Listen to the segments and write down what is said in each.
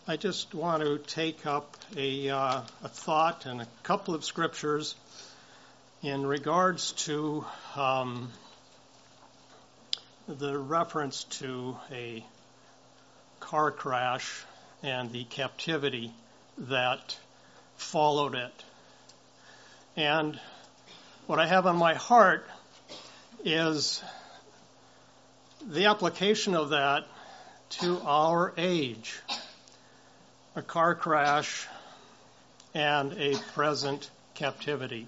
I just want to take up a thought and a couple of scriptures in regards to the reference to a car crash and the captivity that followed it. And what I have on my heart is the application of that to our age. A car crash and a present captivity.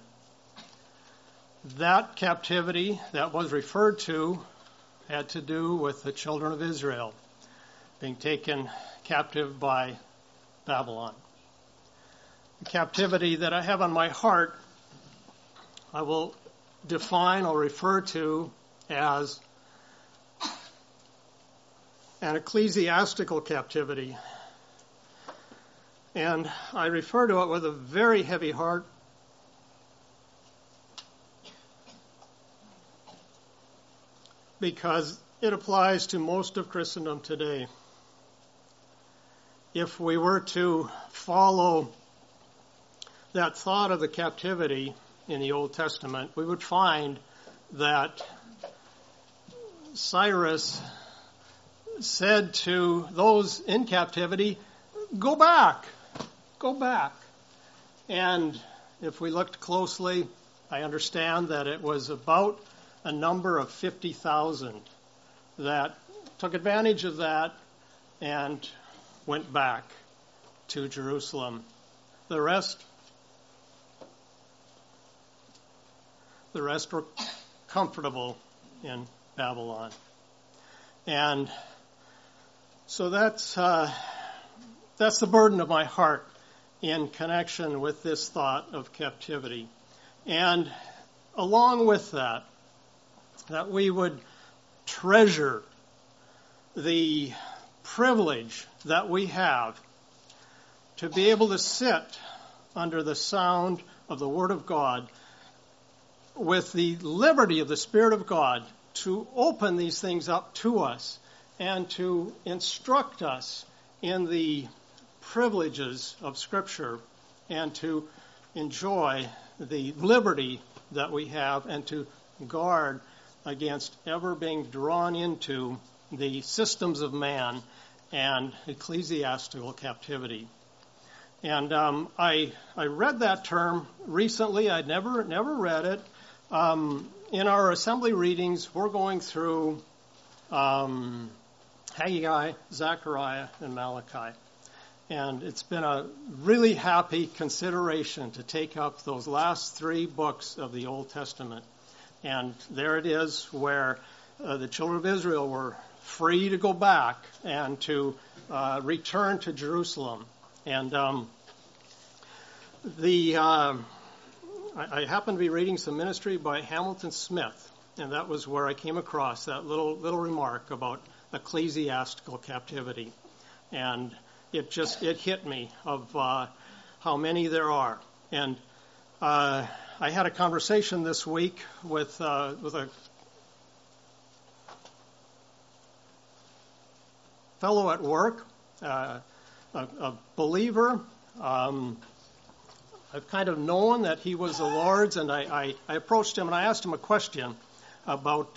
That captivity that was referred to had to do with the children of Israel being taken captive by Babylon. The captivity that I have on my heart, I will define or refer to as an ecclesiastical captivity. And I refer to it with a very heavy heart because it applies to most of Christendom today. If we were to follow that thought of the captivity in the Old Testament, we would find that Cyrus said to those in captivity, "Go back. Go back." And if we looked closely, I understand that it was about a number of 50,000 that took advantage of that and went back to Jerusalem. The rest were comfortable in Babylon. And so that's the burden of my heart in connection with this thought of captivity. And along with that we would treasure the privilege that we have to be able to sit under the sound of the Word of God with the liberty of the Spirit of God to open these things up to us and to instruct us in the privileges of Scripture and to enjoy the liberty that we have and to guard against ever being drawn into the systems of man and ecclesiastical captivity. And I read that term recently. I'd never read it. In our assembly readings, we're going through Haggai, Zechariah, and Malachi. And it's been a really happy consideration to take up those last three books of the Old Testament. And there it is where the children of Israel were free to go back and to return to Jerusalem. And I happened to be reading some ministry by Hamilton Smith, and that was where I came across that little remark about ecclesiastical captivity. And it hit me of how many there are. And I had a conversation this week with a fellow at work, a believer. I've kind of known that he was the Lord's, and I approached him and I asked him a question about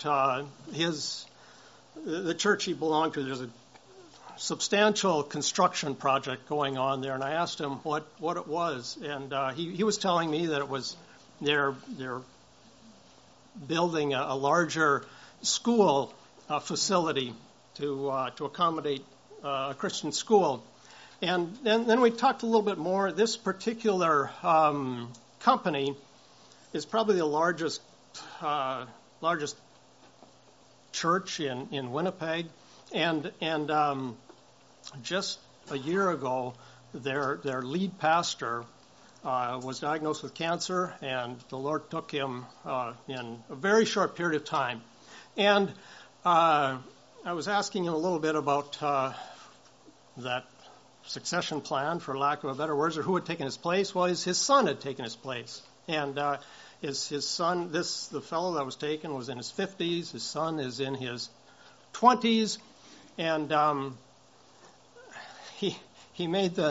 the church he belonged to. There's a substantial construction project going on there, and I asked him what it was, and he was telling me that it was they're building a larger school facility to accommodate a Christian school. And then we talked a little bit more. This particular company is probably the largest church in Winnipeg, and just a year ago, their lead pastor was diagnosed with cancer, and the Lord took him in a very short period of time. And I was asking him a little bit about that succession plan, for lack of a better word, or who had taken his place. Well, his son had taken his place. And his son, the fellow that was taken, was in his 50s. His son is in his 20s. And he he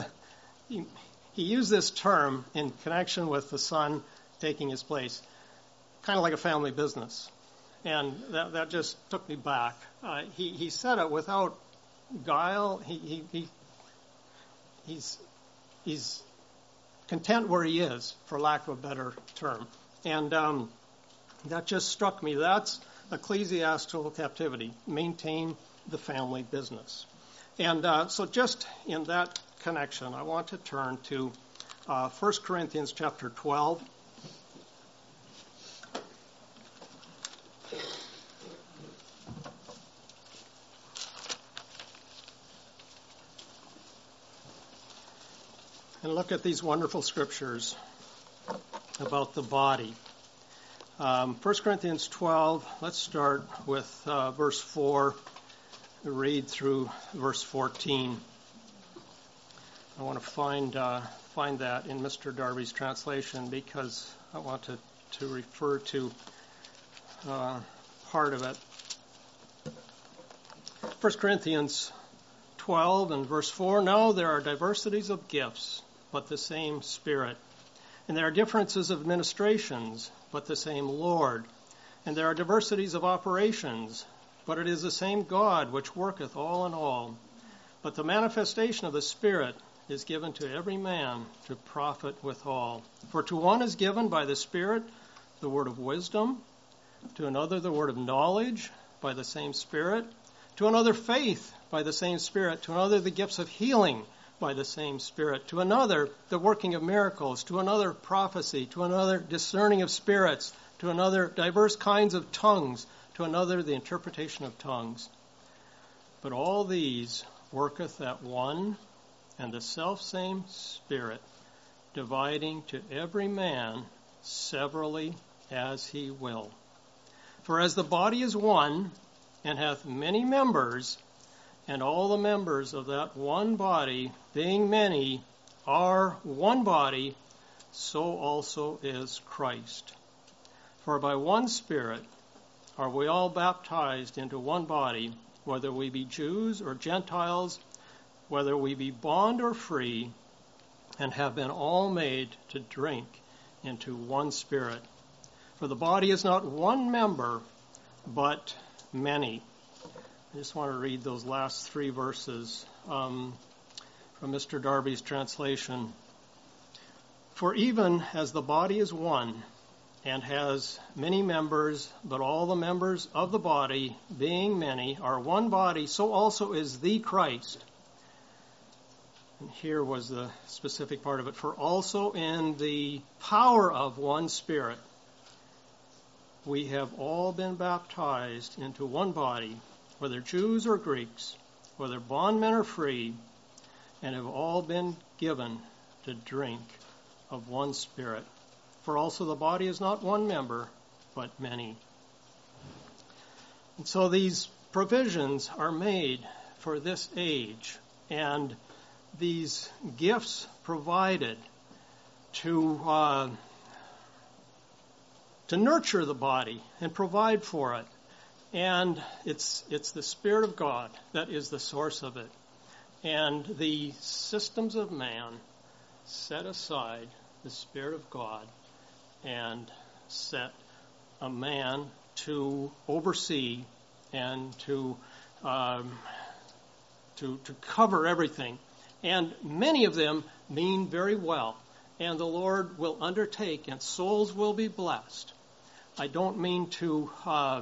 used this term in connection with the son taking his place, kind of like a family business. And that just took me back. He said it without guile. He's content where he is, for lack of a better term. And that just struck me. That's ecclesiastical captivity. Maintain the family business. And so just in that connection, I want to turn to 1 Corinthians chapter 12. And look at these wonderful scriptures about the body. 1 Corinthians 12, let's start with verse 4, read through verse 14. I want to find that in Mr. Darby's translation because I want to refer to part of it. 1 Corinthians 12 and verse 4, now there are diversities of gifts, but the same Spirit. And there are differences of administrations, but the same Lord. And there are diversities of operations, but it is the same God which worketh all in all. But the manifestation of the Spirit is given to every man to profit withal. For to one is given by the Spirit the word of wisdom, to another the word of knowledge by the same Spirit, to another faith by the same Spirit, to another the gifts of healing by the same Spirit, to another the working of miracles, to another prophecy, to another discerning of spirits, to another diverse kinds of tongues, to another the interpretation of tongues. But all these worketh that one and the selfsame Spirit, dividing to every man severally as he will. For as the body is one, and hath many members, and all the members of that one body, being many, are one body, so also is Christ. For by one Spirit are we all baptized into one body, whether we be Jews or Gentiles, whether we be bond or free, and have been all made to drink into one Spirit. For the body is not one member, but many. I just want to read those last three verses from Mr. Darby's translation. For even as the body is one and has many members, but all the members of the body, being many, are one body, so also is the Christ. And here was the specific part of it. For also in the power of one Spirit, we have all been baptized into one body, whether Jews or Greeks, whether bondmen or free, and have all been given to drink of one Spirit. For also the body is not one member, but many. And so these provisions are made for this age, and these gifts provided to nurture the body and provide for it. And it's the Spirit of God that is the source of it. And the systems of man set aside the Spirit of God and set a man to oversee and to cover everything. And many of them mean very well. And the Lord will undertake, and souls will be blessed. I don't mean I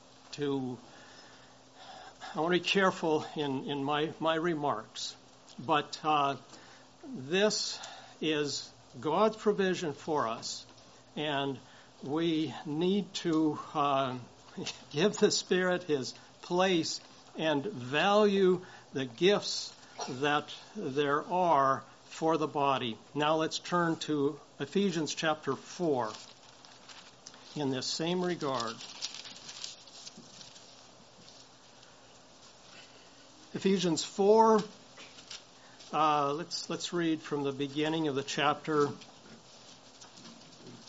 want to be careful in my remarks, but this is God's provision for us, and we need to give the Spirit His place and value the gifts that there are for the body. Now let's turn to Ephesians chapter 4 in this same regard. Ephesians 4, let's read from the beginning of the chapter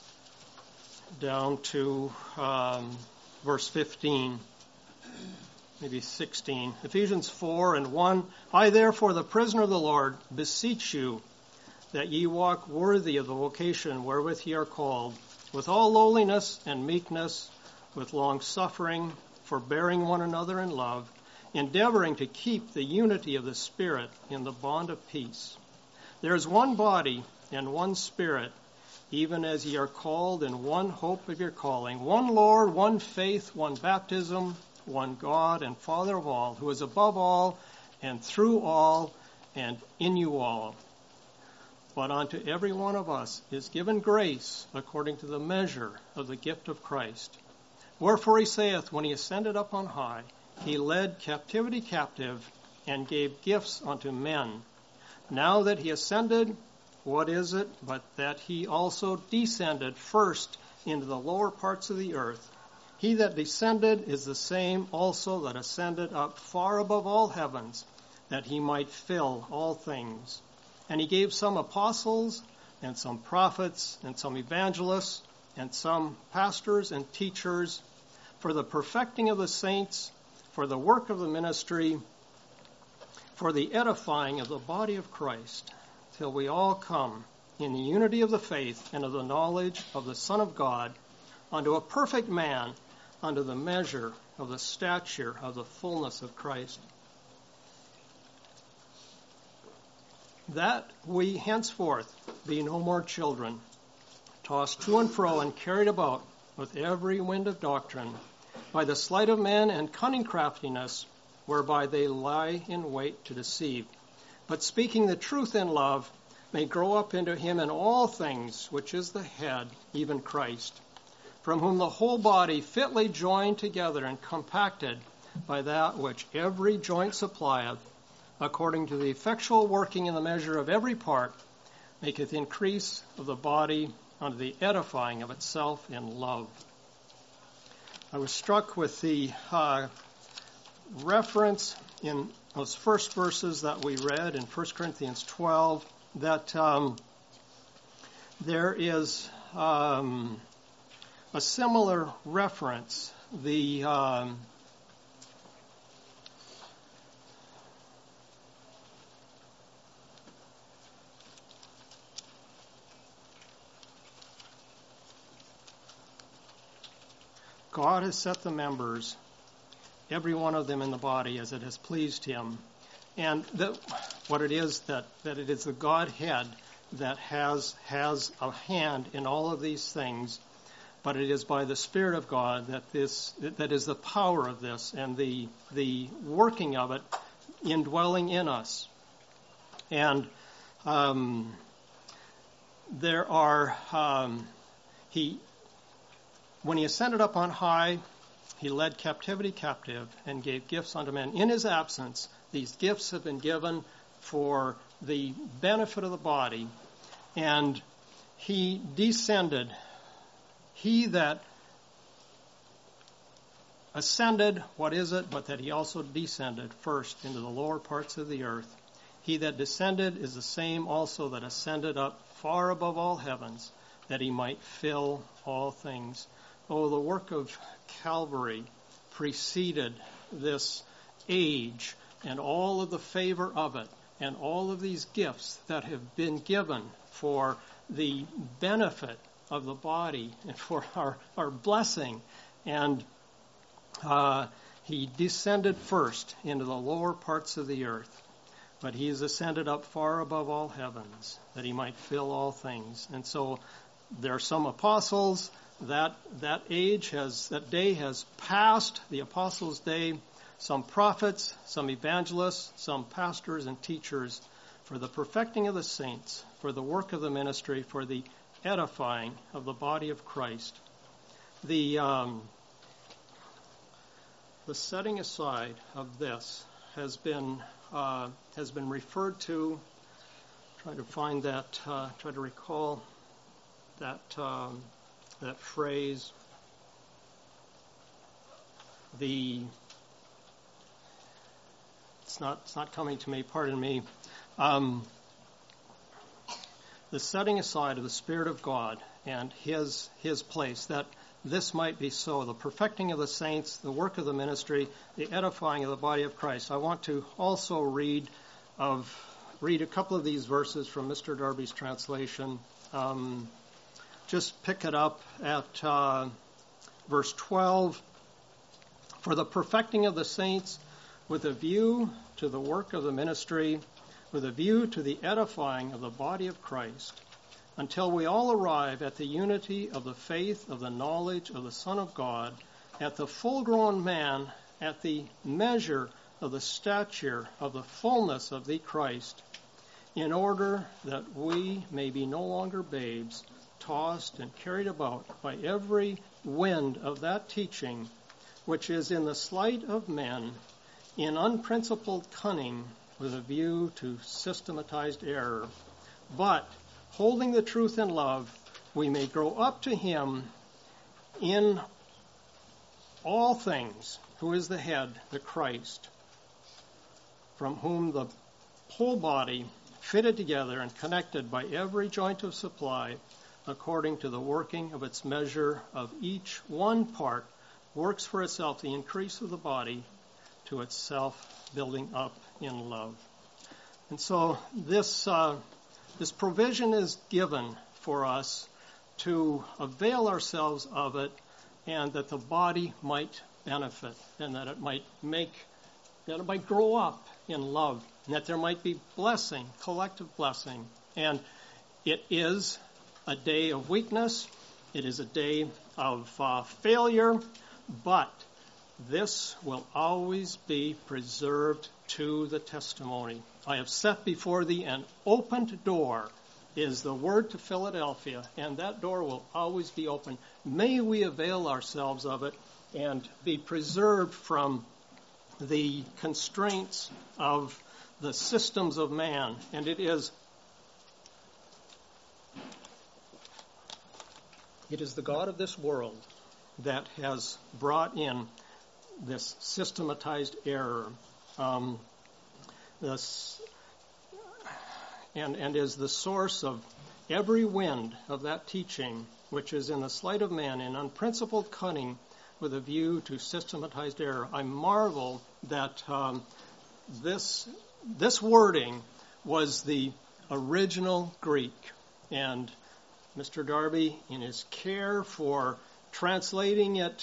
down to verse 15. maybe 16. Ephesians 4:1. I therefore, the prisoner of the Lord, beseech you that ye walk worthy of the vocation wherewith ye are called, with all lowliness and meekness, with long suffering, forbearing one another in love, endeavoring to keep the unity of the Spirit in the bond of peace. There is one body and one Spirit, even as ye are called in one hope of your calling, one Lord, one faith, one baptism, one God and Father of all, who is above all and through all and in you all. But unto every one of us is given grace according to the measure of the gift of Christ. Wherefore he saith, when he ascended up on high, he led captivity captive and gave gifts unto men. Now that he ascended, what is it but that he also descended first into the lower parts of the earth? He that descended is the same also that ascended up far above all heavens, that he might fill all things. And he gave some apostles, and some prophets, and some evangelists, and some pastors and teachers, for the perfecting of the saints, for the work of the ministry, for the edifying of the body of Christ, till we all come in the unity of the faith and of the knowledge of the Son of God, unto a perfect man, unto the measure of the stature of the fullness of Christ. That we henceforth be no more children, tossed to and fro and carried about with every wind of doctrine, by the sleight of men and cunning craftiness, whereby they lie in wait to deceive. But speaking the truth in love, may grow up into him in all things, which is the head, even Christ, from whom the whole body fitly joined together and compacted by that which every joint supplieth, according to the effectual working in the measure of every part, maketh increase of the body unto the edifying of itself in love. I was struck with the reference in those first verses that we read in 1 Corinthians 12, that there is a similar reference. God has set the members, every one of them in the body, as it has pleased him. And what it is, that it is the Godhead that has a hand in all of these things, but it is by the Spirit of God that is the power of this and the working of it indwelling in us. And when he ascended up on high, he led captivity captive and gave gifts unto men. In his absence, these gifts have been given for the benefit of the body. And he descended. He that ascended, what is it, but that he also descended first into the lower parts of the earth. He that descended is the same also that ascended up far above all heavens, that he might fill all things. Oh, the work of Calvary preceded this age and all of the favor of it and all of these gifts that have been given for the benefit of the body and for our blessing. And he descended first into the lower parts of the earth, but he has ascended up far above all heavens, that he might fill all things. And so there are some apostles. That day has passed, the apostles' day. Some prophets, some evangelists, some pastors and teachers, for the perfecting of the saints, for the work of the ministry, for the edifying of the body of Christ. The setting aside of this has been referred to. Try to find that. Try to recall that phrase. It's not coming to me. Pardon me. The setting aside of the Spirit of God and His place. this might be so. The perfecting of the saints, the work of the ministry, the edifying of the body of Christ. I want to also read a couple of these verses from Mr. Darby's translation. Just pick it up at verse 12. For the perfecting of the saints, with a view to the work of the ministry, with a view to the edifying of the body of Christ, until we all arrive at the unity of the faith of the knowledge of the Son of God, at the full-grown man, at the measure of the stature of the fullness of the Christ, in order that we may be no longer babes, tossed and carried about by every wind of that teaching, which is in the sleight of men, in unprincipled cunning, with a view to systematized error. But, holding the truth in love, we may grow up to him in all things, who is the head, the Christ, from whom the whole body, fitted together and connected by every joint of supply, according to the working of its measure of each one part, works for itself the increase of the body to itself, building up in love. And so this provision is given for us to avail ourselves of it, and that the body might benefit, and that it might grow up in love, and that there might be blessing, collective blessing. And it is a day of weakness. It is a day of failure, but this will always be preserved to the testimony. I have set before thee an opened door, is the word to Philadelphia, and that door will always be open. May we avail ourselves of it and be preserved from the constraints of the systems of man. And it is the God of this world that has brought in this systematized error, and is the source of every wind of that teaching, which is in the sleight of man, in unprincipled cunning, with a view to systematized error. I marvel that this wording was the original Greek, and Mr. Darby, in his care for translating it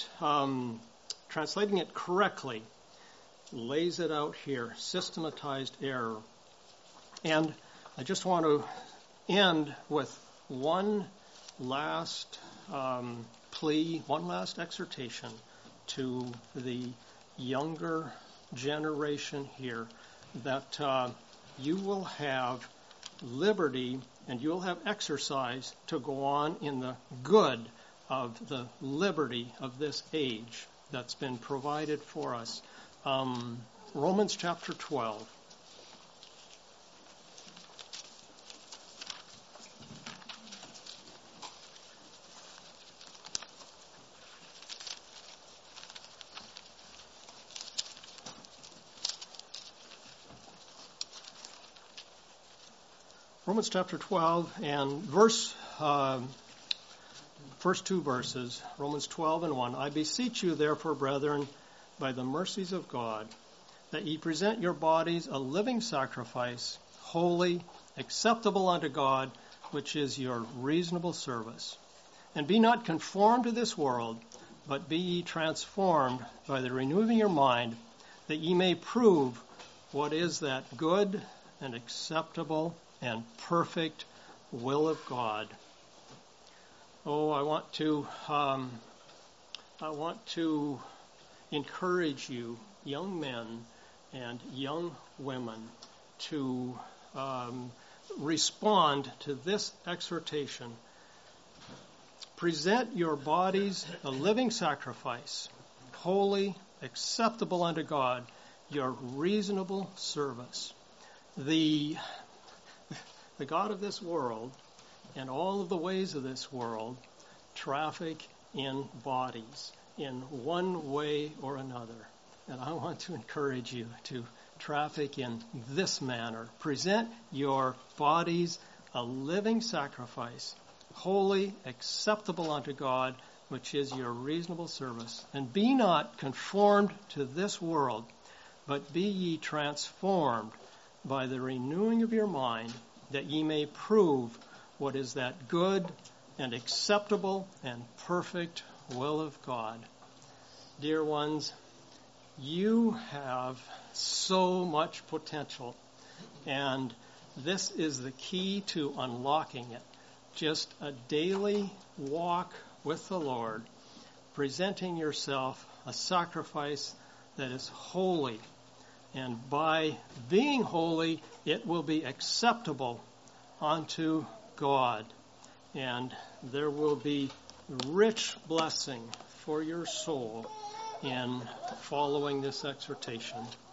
correctly, lays it out here, systematized error. And I just want to end with one last plea, one last exhortation to the younger generation here, that you will have liberty and you will have exercise to go on in the good of the liberty of this age that's been provided for us. Romans chapter 12. Romans chapter 12 and first two verses, Romans 12 and 1. I beseech you, therefore, brethren, by the mercies of God, that ye present your bodies a living sacrifice, holy, acceptable unto God, which is your reasonable service. And be not conformed to this world, but be ye transformed by the renewing of your mind, that ye may prove what is that good and acceptable and perfect will of God. Oh, I want to encourage you, young men and young women, to respond to this exhortation. Present your bodies a living sacrifice, holy, acceptable unto God, your reasonable service. The God of this world and all of the ways of this world traffic in bodies in one way or another. And I want to encourage you to traffic in this manner. Present your bodies a living sacrifice, holy, acceptable unto God, which is your reasonable service. And be not conformed to this world, but be ye transformed by the renewing of your mind, that ye may prove what is that good and acceptable and perfect will of God. Dear ones, you have so much potential, and this is the key to unlocking it. Just a daily walk with the Lord, presenting yourself a sacrifice that is holy. And by being holy, it will be acceptable unto God. And there will be rich blessing for your soul in following this exhortation.